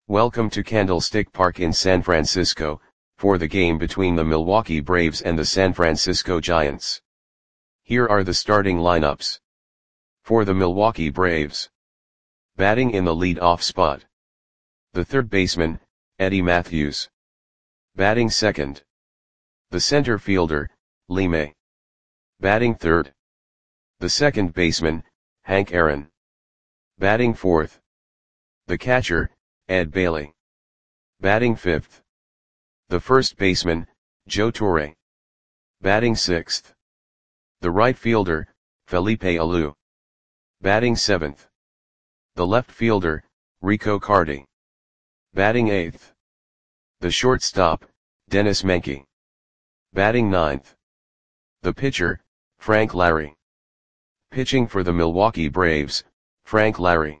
Welcome to Candlestick Park in San Francisco, for the game between the Milwaukee Braves and the San Francisco Giants. Here are the starting lineups. For the Milwaukee Braves. Batting in the lead-off spot. The third baseman, Eddie Mathews. Batting second. The center fielder, Lee May. Batting third. The second baseman, Hank Aaron. Batting fourth. The catcher, Ed Bailey. Batting fifth. The first baseman, Joe Torre. Batting sixth. The right fielder, Felipe Alou. Batting seventh. The left fielder, Rico Carty. Batting eighth. The shortstop, Dennis Menke. Batting ninth. The pitcher, Frank Lary. Pitching for the Milwaukee Braves, Frank Lary.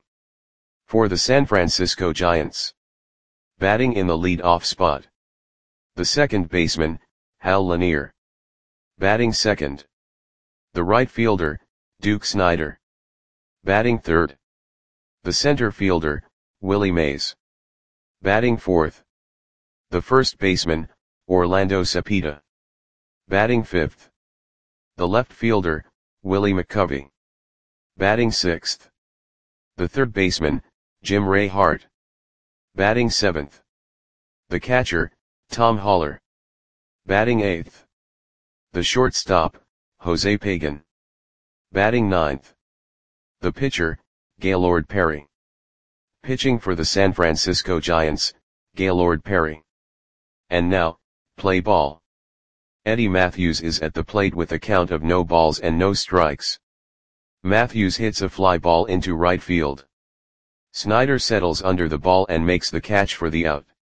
For the San Francisco Giants. Batting in the lead-off spot. The second baseman, Hal Lanier. Batting second. The right fielder, Duke Snider. Batting third. The center fielder, Willie Mays. Batting fourth. The first baseman, Orlando Cepeda. Batting fifth. The left fielder, Willie McCovey. Batting sixth. The third baseman, Jim Ray Hart. Batting seventh. The catcher, Tom Haller. Batting eighth. The shortstop, Jose Pagan. Batting ninth. The pitcher, Gaylord Perry. Pitching for the San Francisco Giants, Gaylord Perry. And now, play ball. Eddie Mathews is at the plate with a count of no balls and no strikes. Mathews hits a fly ball into right field. Snider settles under the ball and makes the catch for the out.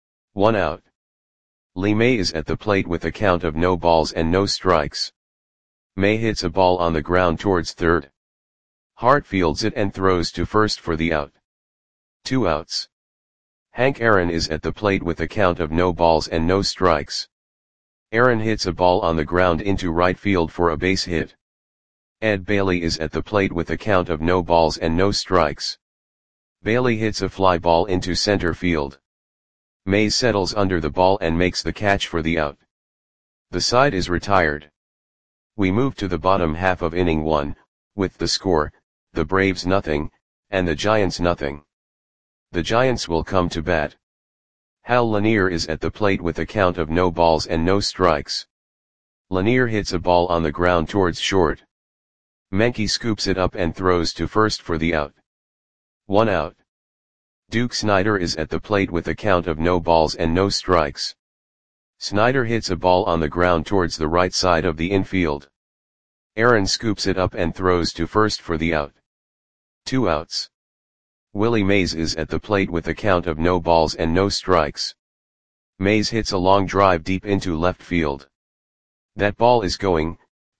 1 out. Lee May is at the plate with a count of no balls and no strikes. May hits a ball on the ground towards third. Hart fields it and throws to first for the out. 2 outs. Hank Aaron is at the plate with a count of no balls and no strikes. Aaron hits a ball on the ground into right field for a base hit. Ed Bailey is at the plate with a count of no balls and no strikes. Bailey hits a fly ball into center field. Mays settles under the ball and makes the catch for the out. The side is retired. We move to the bottom half of inning 1, with the score, the Braves nothing, and the Giants nothing. The Giants will come to bat. Hal Lanier is at the plate with a count of no balls and no strikes. Lanier hits a ball on the ground towards short. Menke scoops it up and throws to first for the out. 1 out. Duke Snider is at the plate with a count of no balls and no strikes. Snider hits a ball on the ground towards the right side of the infield. Aaron scoops it up and throws to first for the out. 2 outs. Willie Mays is at the plate with a count of no balls and no strikes. Mays hits a long drive deep into left field. That ball is gone.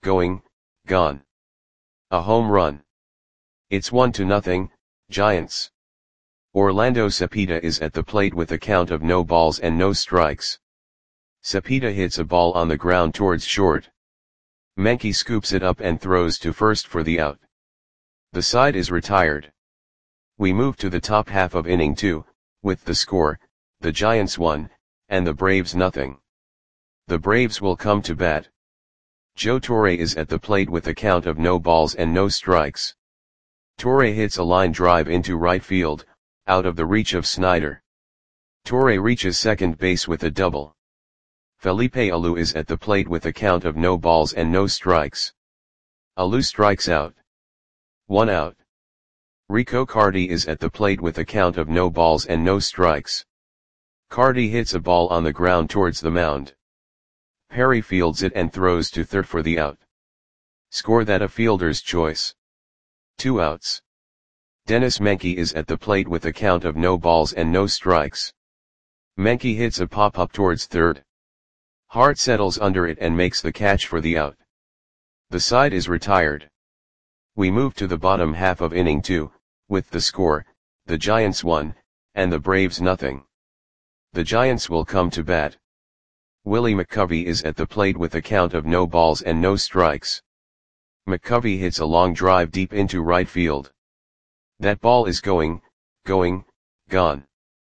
A home run. It's 1-0, Giants. Orlando Cepeda is at the plate with a count of no balls and no strikes. Cepeda hits a ball on the ground towards short. Menke scoops it up and throws to first for the out. The side is retired. We move to the top half of inning 2, with the score, the Giants 1, and the Braves nothing. The Braves will come to bat. Joe Torre is at the plate with a count of no balls and no strikes. Torre hits a line drive into right field, out of the reach of Snider. Torre reaches second base with a double. Felipe Alou is at the plate with a count of no balls and no strikes. Alou strikes out. 1 out. Rico Carty is at the plate with a count of no balls and no strikes. Carty hits a ball on the ground towards the mound. Perry fields it and throws to third for the out. Score that a fielder's choice. 2 outs. Dennis Menke is at the plate with a count of no balls and no strikes. Menke hits a pop-up towards third. Hart settles under it and makes the catch for the out. The side is retired. We move to the bottom half of inning 2, with the score, the Giants 1, and the Braves nothing. The Giants will come to bat. Willie McCovey is at the plate with a count of no balls and no strikes. McCovey hits a long drive deep into right field. That ball is gone.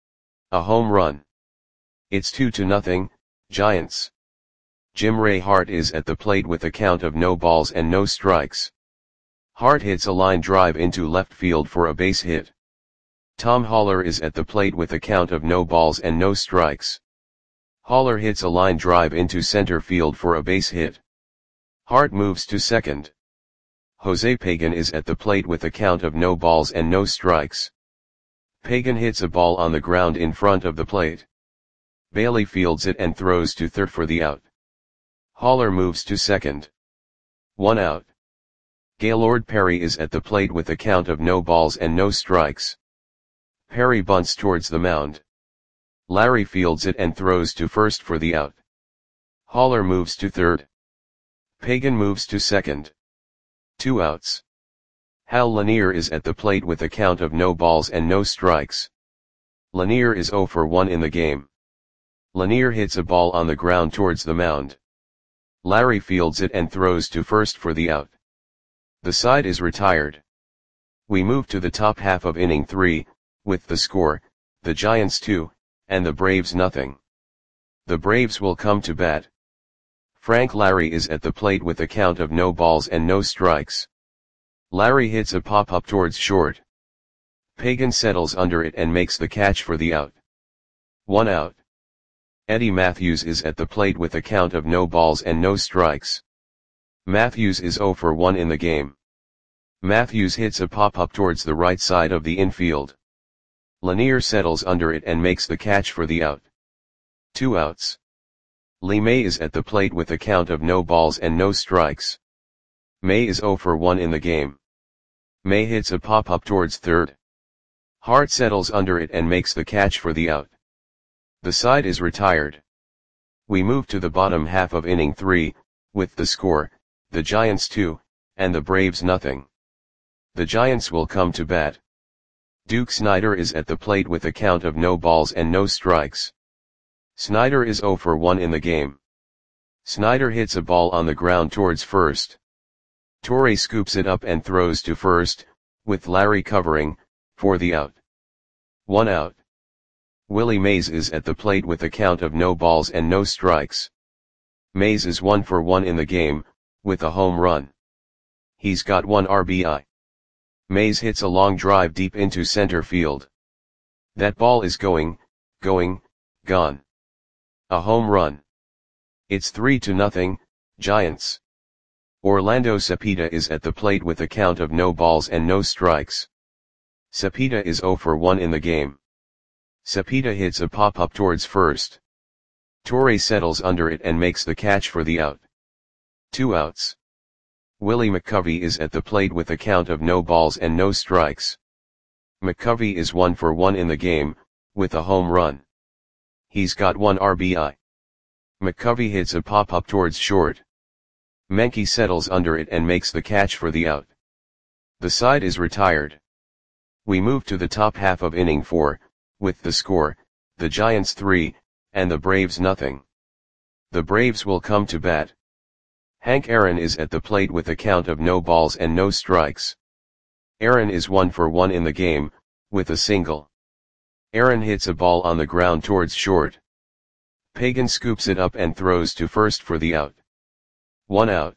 A home run. It's 2-0, Giants. Jim Ray Hart is at the plate with a count of no balls and no strikes. Hart hits a line drive into left field for a base hit. Tom Haller is at the plate with a count of no balls and no strikes. Haller hits a line drive into center field for a base hit. Hart moves to second. Jose Pagan is at the plate with a count of no balls and no strikes. Pagan hits a ball on the ground in front of the plate. Bailey fields it and throws to third for the out. Haller moves to second. 1 out. Gaylord Perry is at the plate with a count of no balls and no strikes. Perry bunts towards the mound. Larry fields it and throws to first for the out. Haller moves to third. Pagan moves to second. 2 outs. Hal Lanier is at the plate with a count of no balls and no strikes. Lanier is 0 for 1 in the game. Lanier hits a ball on the ground towards the mound. Larry fields it and throws to first for the out. The side is retired. We move to the top half of inning 3, with the score, the Giants 2, and the Braves nothing. The Braves will come to bat. Frank Larry is at the plate with a count of no balls and no strikes. Larry hits a pop-up towards short. Pagan settles under it and makes the catch for the out. 1 out. Eddie Matthews is at the plate with a count of no balls and no strikes. Matthews is 0 for 1 in the game. Matthews hits a pop-up towards the right side of the infield. Lanier settles under it and makes the catch for the out. 2 outs. Lee May is at the plate with a count of no balls and no strikes. May is 0 for 1 in the game. May hits a pop-up towards third. Hart settles under it and makes the catch for the out. The side is retired. We move to the bottom half of inning 3, with the score, the Giants 2, and the Braves nothing. The Giants will come to bat. Duke Snider is at the plate with a count of no balls and no strikes. Snider is 0 for 1 in the game. Snider hits a ball on the ground towards first. Torre scoops it up and throws to first, with Larry covering, for the out. 1 out. Willie Mays is at the plate with a count of no balls and no strikes. Mays is 1 for 1 in the game, with a home run. He's got 1 RBI. Mays hits a long drive deep into center field. That ball is going, gone. A home run. It's 3-0, Giants. Orlando Cepeda is at the plate with a count of no balls and no strikes. Cepeda is 0 for 1 in the game. Cepeda hits a pop-up towards first. Torre settles under it and makes the catch for the out. 2 outs. Willie McCovey is at the plate with a count of no balls and no strikes. McCovey is 1 for 1 in the game, with a home run. He's got 1 RBI. McCovey hits a pop-up towards short. Menke settles under it and makes the catch for the out. The side is retired. We move to the top half of inning 4, with the score, the Giants 3, and the Braves nothing. The Braves will come to bat. Hank Aaron is at the plate with a count of no balls and no strikes. Aaron is 1 for 1 in the game, with a single. Aaron hits a ball on the ground towards short. Pagan scoops it up and throws to first for the out. 1 out.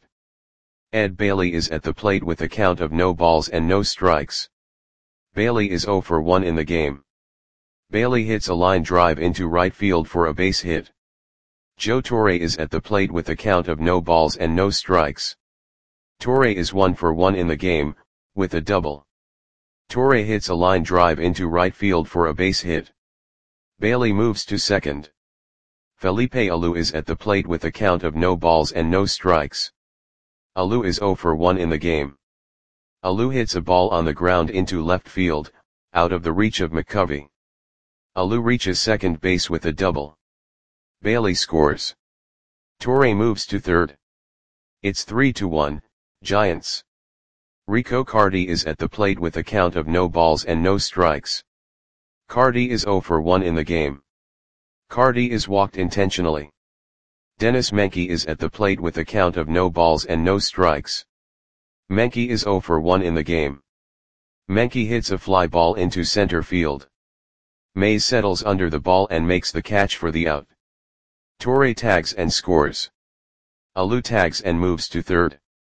Ed Bailey is at the plate with a count of no balls and no strikes. Bailey is 0 for 1 in the game. Bailey hits a line drive into right field for a base hit. Joe Torre is at the plate with a count of no balls and no strikes. Torre is 1 for 1 in the game, with a double. Torre hits a line drive into right field for a base hit. Bailey moves to second. Felipe Alou is at the plate with a count of no balls and no strikes. Alou is 0 for 1 in the game. Alou hits a ball on the ground into left field, out of the reach of McCovey. Alou reaches second base with a double. Bailey scores. Torre moves to third. It's 3-1, Giants. Rico Cardi is at the plate with a count of no balls and no strikes. Cardi is 0 for 1 in the game. Cardi is walked intentionally. Dennis Menke is at the plate with a count of no balls and no strikes. Menke is 0 for 1 in the game. Menke hits a fly ball into center field. Mays settles under the ball and makes the catch for the out. Torre tags and scores. Alou tags and moves to third.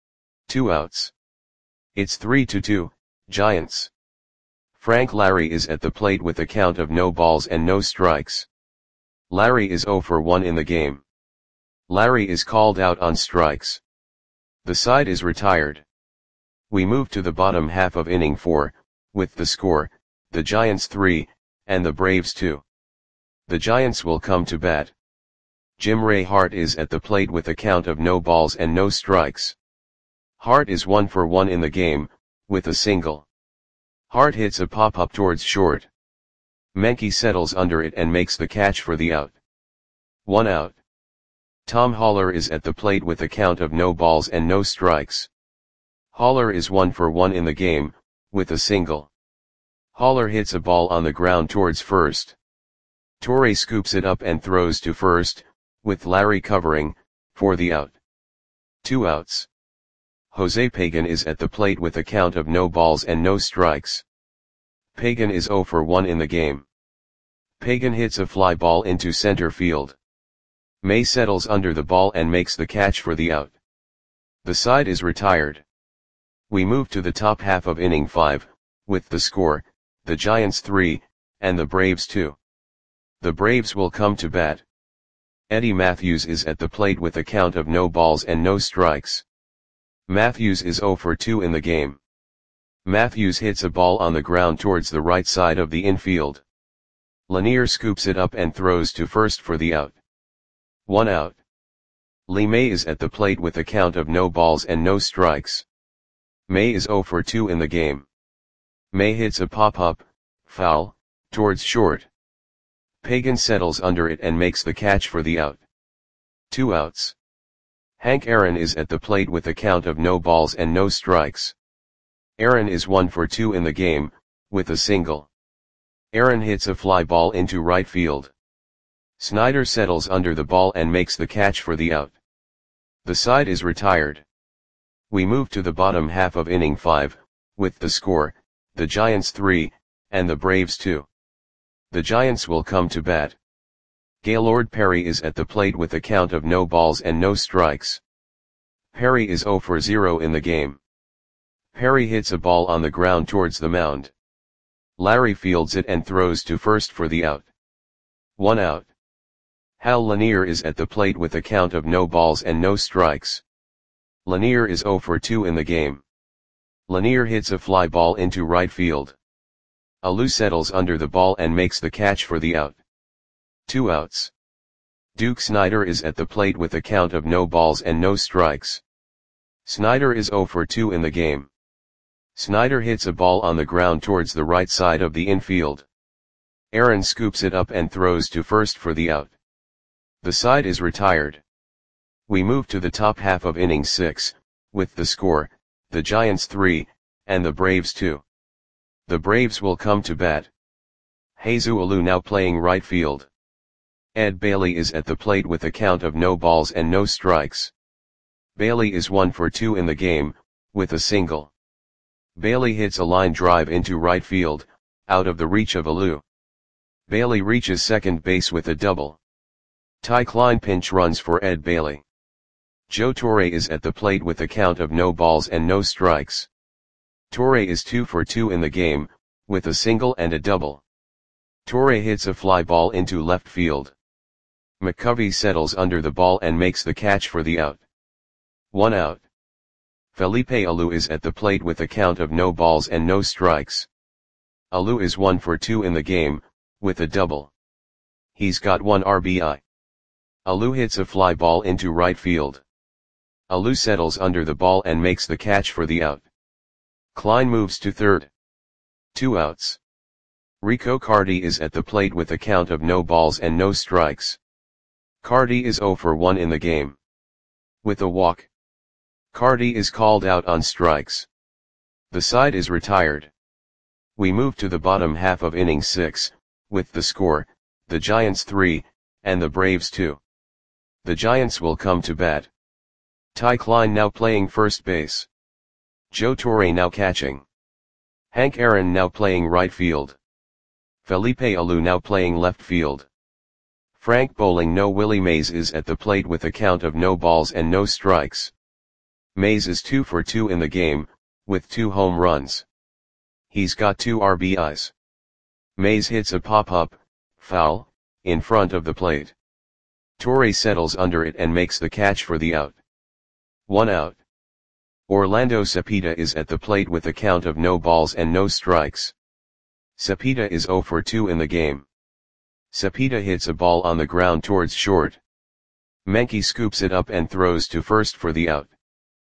2 outs. It's 3-2, Giants. Frank Larry is at the plate with a count of no balls and no strikes. Larry is 0 for 1 in the game. Larry is called out on strikes. The side is retired. We move to the bottom half of inning 4, with the score, the Giants 3, and the Braves 2. The Giants will come to bat. Jim Ray Hart is at the plate with a count of no balls and no strikes. Hart is 1 for 1 in the game, with a single. Hart hits a pop-up towards short. Menke settles under it and makes the catch for the out. 1 out. Tom Haller is at the plate with a count of no balls and no strikes. Haller is 1 for 1 in the game, with a single. Haller hits a ball on the ground towards first. Torre scoops it up and throws to first, with Larry covering, for the out. 2 outs. Jose Pagan is at the plate with a count of no balls and no strikes. Pagan is 0 for 1 in the game. Pagan hits a fly ball into center field. May settles under the ball and makes the catch for the out. The side is retired. We move to the top half of inning 5, with the score, the Giants 3, and the Braves 2. The Braves will come to bat. Eddie Matthews is at the plate with a count of no balls and no strikes. Matthews is 0 for 2 in the game. Matthews hits a ball on the ground towards the right side of the infield. Lanier scoops it up and throws to first for the out. 1 out. Lee May is at the plate with a count of no balls and no strikes. May is 0 for 2 in the game. May hits a pop-up, foul, towards short. Pagan settles under it and makes the catch for the out. 2 outs. Hank Aaron is at the plate with a count of no balls and no strikes. Aaron is 1 for 2 in the game, with a single. Aaron hits a fly ball into right field. Snyder settles under the ball and makes the catch for the out. The side is retired. We move to the bottom half of inning 5, with the score, the Giants 3, and the Braves 2. The Giants will come to bat. Gaylord Perry is at the plate with a count of no balls and no strikes. Perry is 0 for 0 in the game. Perry hits a ball on the ground towards the mound. Larry fields it and throws to first for the out. 1 out. Hal Lanier is at the plate with a count of no balls and no strikes. Lanier is 0 for 2 in the game. Lanier hits a fly ball into right field. Alou settles under the ball and makes the catch for the out. 2 outs. Duke Snyder is at the plate with a count of no balls and no strikes. Snyder is 0 for 2 in the game. Snyder hits a ball on the ground towards the right side of the infield. Aaron scoops it up and throws to first for the out. The side is retired. We move to the top half of inning 6, with the score, the Giants 3, and the Braves 2. The Braves will come to bat. Jesus Alou now playing right field. Ed Bailey is at the plate with a count of no balls and no strikes. Bailey is 1 for 2 in the game, with a single. Bailey hits a line drive into right field, out of the reach of Alou. Bailey reaches second base with a double. Ty Klein pinch runs for Ed Bailey. Joe Torre is at the plate with a count of no balls and no strikes. Torre is 2 for 2 in the game, with a single and a double. Torre hits a fly ball into left field. McCovey settles under the ball and makes the catch for the out. 1 out. Felipe Alou is at the plate with a count of no balls and no strikes. Alou is 1 for 2 in the game, with a double. He's got 1 RBI. Alou hits a fly ball into right field. Alou settles under the ball and makes the catch for the out. Klein moves to third. 2 outs. Rico Cardi is at the plate with a count of no balls and no strikes. Cardi is 0 for 1 in the game. With a walk. Cardi is called out on strikes. The side is retired. We move to the bottom half of inning 6, with the score, the Giants 3, and the Braves 2. The Giants will come to bat. Ty Klein now playing first base. Joe Torre now catching. Hank Aaron now playing right field. Felipe Alou now playing left field. Frank bowling. No. Willie Mays is at the plate with a count of no balls and no strikes. Mays is 2 for 2 in the game, with 2 home runs. He's got 2 RBIs. Mays hits a pop-up, foul, in front of the plate. Torre settles under it and makes the catch for the out. 1 out. Orlando Cepeda is at the plate with a count of no balls and no strikes. Cepeda is 0 for 2 in the game. Cepeda hits a ball on the ground towards short. Menke scoops it up and throws to first for the out.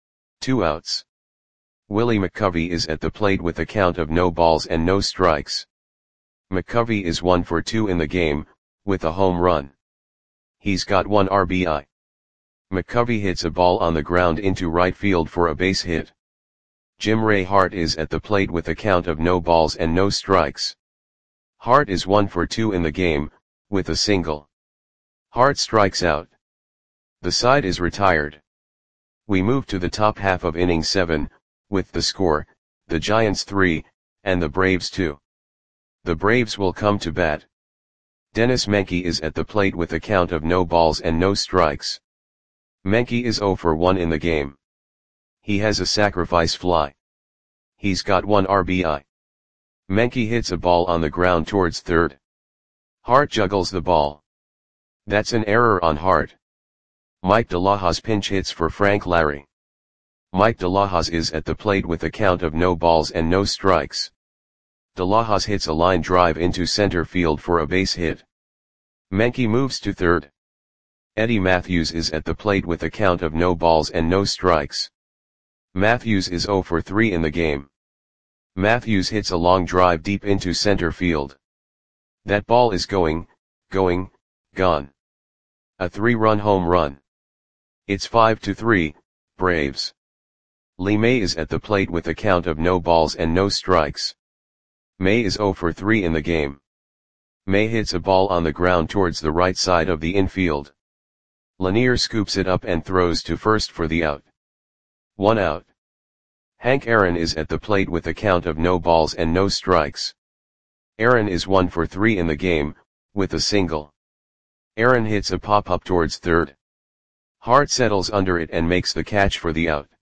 2 outs. Willie McCovey is at the plate with a count of no balls and no strikes. McCovey is 1 for 2 in the game, with a home run. He's got 1 RBI. McCovey hits a ball on the ground into right field for a base hit. Jim Ray Hart is at the plate with a count of no balls and no strikes. Hart is 1 for 2 in the game, with a single. Hart strikes out. The side is retired. We move to the top half of inning 7, with the score, the Giants 3, and the Braves 2. The Braves will come to bat. Dennis Menke is at the plate with a count of no balls and no strikes. Menke is 0 for 1 in the game. He has a sacrifice fly. He's got 1 RBI. Menke hits a ball on the ground towards third. Hart juggles the ball. That's an error on Hart. Mike DeLahoz pinch hits for Frank Larry. Mike DeLahoz is at the plate with a count of no balls and no strikes. DeLahoz hits a line drive into center field for a base hit. Menke moves to third. Eddie Matthews is at the plate with a count of no balls and no strikes. Matthews is 0 for 3 in the game. Matthews hits a long drive deep into center field. That ball is gone. A 3-run home run. It's 5-3, Braves. Lee May is at the plate with a count of no balls and no strikes. May is 0 for 3 in the game. May hits a ball on the ground towards the right side of the infield. Lanier scoops it up and throws to first for the out. 1 out. Hank Aaron is at the plate with a count of no balls and no strikes. Aaron is 1 for 3 in the game, with a single. Aaron hits a pop-up towards third. Hart settles under it and makes the catch for the out.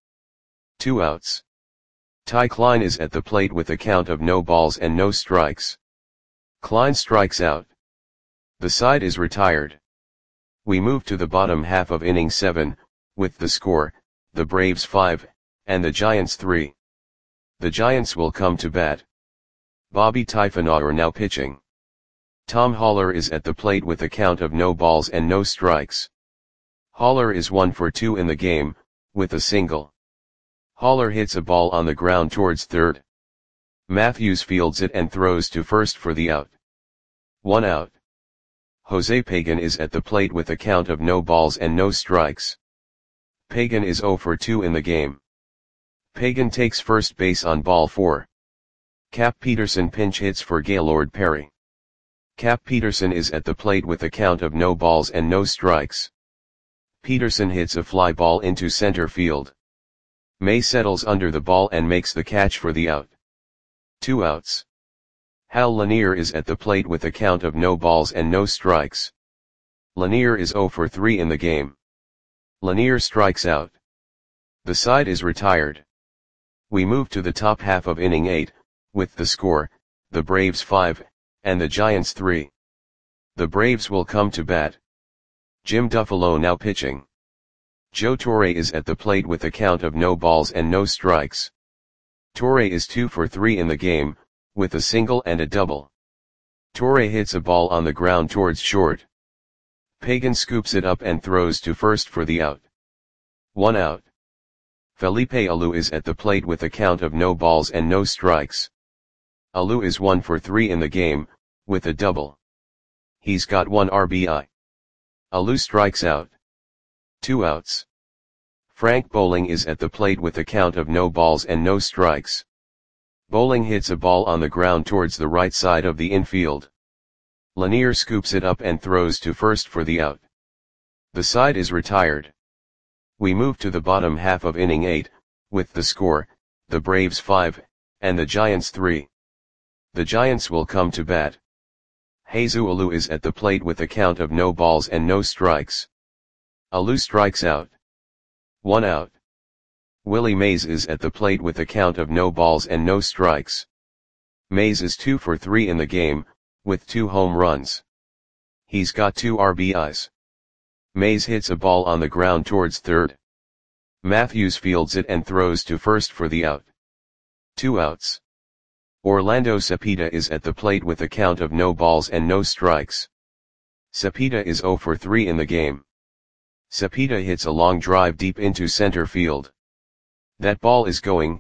2 outs. Ty Klein is at the plate with a count of no balls and no strikes. Klein strikes out. The side is retired. We move to the bottom half of inning 7, with the score, the Braves 5, and the Giants 3. The Giants will come to bat. Bobby Typhonauer now pitching. Tom Haller is at the plate with a count of no balls and no strikes. Haller is 1 for 2 in the game, with a single. Haller hits a ball on the ground towards third. Matthews fields it and throws to first for the out. 1 out. Jose Pagan is at the plate with a count of no balls and no strikes. Pagan is 0 for 2 in the game. Pagan takes first base on ball 4. Cap Peterson pinch hits for Gaylord Perry. Cap Peterson is at the plate with a count of no balls and no strikes. Peterson hits a fly ball into center field. May settles under the ball and makes the catch for the out. 2 outs. Hal Lanier is at the plate with a count of no balls and no strikes. Lanier is 0 for 3 in the game. Lanier strikes out. The side is retired. We move to the top half of inning 8, with the score, the Braves 5, and the Giants 3. The Braves will come to bat. Jim Duffalo now pitching. Joe Torre is at the plate with a count of no balls and no strikes. Torre is 2 for 3 in the game, with a single and a double. Torre hits a ball on the ground towards short. Pagan scoops it up and throws to first for the out. 1 out. Felipe Alou is at the plate with a count of no balls and no strikes. Alou is 1 for 3 in the game, with a double. He's got 1 RBI. Alou strikes out. 2 outs. Frank Bowling is at the plate with a count of no balls and no strikes. Bowling hits a ball on the ground towards the right side of the infield. Lanier scoops it up and throws to first for the out. The side is retired. We move to the bottom half of inning 8, with the score, the Braves 5, and the Giants 3. The Giants will come to bat. Jesus Alou is at the plate with a count of no balls and no strikes. Alou strikes out. 1 out. Willie Mays is at the plate with a count of no balls and no strikes. Mays is 2 for 3 in the game, with 2 home runs. He's got 2 RBIs. Mays hits a ball on the ground towards third. Matthews fields it and throws to first for the out. 2 outs. Orlando Cepeda is at the plate with a count of no balls and no strikes. Cepeda is 0 for 3 in the game. Cepeda hits a long drive deep into center field. That ball is going,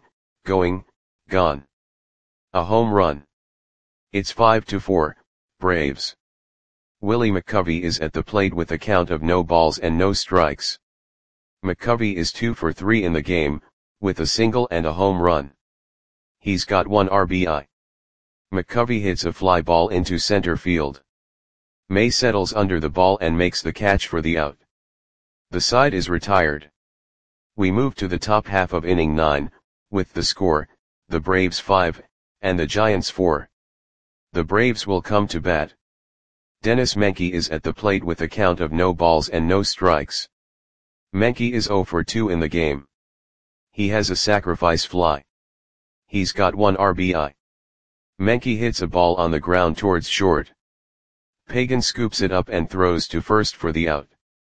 gone. A home run. It's 5-4, Braves. Willie McCovey is at the plate with a count of no balls and no strikes. McCovey is 2 for 3 in the game, with a single and a home run. He's got 1 RBI. McCovey hits a fly ball into center field. May settles under the ball and makes the catch for the out. The side is retired. We move to the top half of inning 9, with the score, the Braves 5, and the Giants 4. The Braves will come to bat. Dennis Menke is at the plate with a count of no balls and no strikes. Menke is 0 for 2 in the game. He has a sacrifice fly. He's got 1 RBI. Menke hits a ball on the ground towards short. Pagan scoops it up and throws to first for the out.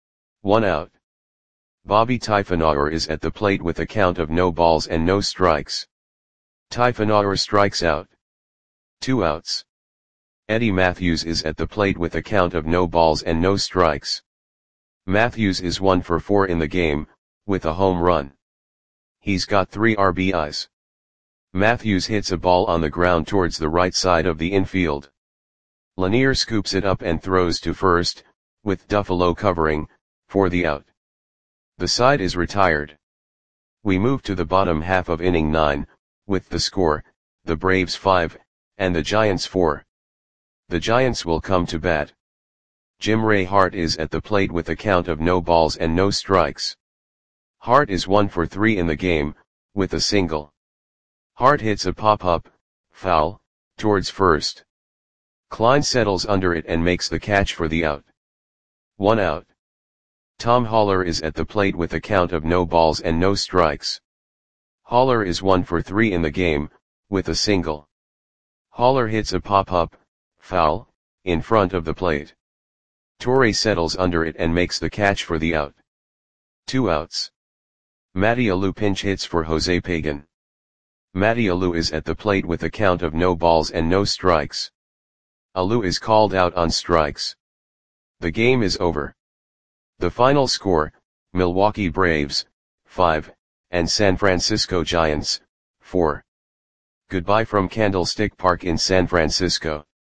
1 out. Bobby Typhonauer is at the plate with a count of no balls and no strikes. Typhonauer strikes out. 2 outs. Eddie Matthews is at the plate with a count of no balls and no strikes. Matthews is 1 for 4 in the game, with a home run. He's got 3 RBIs. Matthews hits a ball on the ground towards the right side of the infield. Lanier scoops it up and throws to first, with Duffalo covering, for the out. The side is retired. We move to the bottom half of inning 9, with the score, the Braves 5, and the Giants 4. The Giants will come to bat. Jim Ray Hart is at the plate with a count of no balls and no strikes. Hart is 1 for 3 in the game, with a single. Hart hits a pop-up, foul, towards first. Klein settles under it and makes the catch for the out. 1 out. Tom Haller is at the plate with a count of no balls and no strikes. Haller is 1 for 3 in the game, with a single. Haller hits a pop-up, foul, in front of the plate. Torre settles under it and makes the catch for the out. 2 outs. Matty Alou pinch hits for Jose Pagan. Matty Alou is at the plate with a count of no balls and no strikes. Alou is called out on strikes. The game is over. The final score, Milwaukee Braves, 5, and San Francisco Giants, 4. Goodbye from Candlestick Park in San Francisco.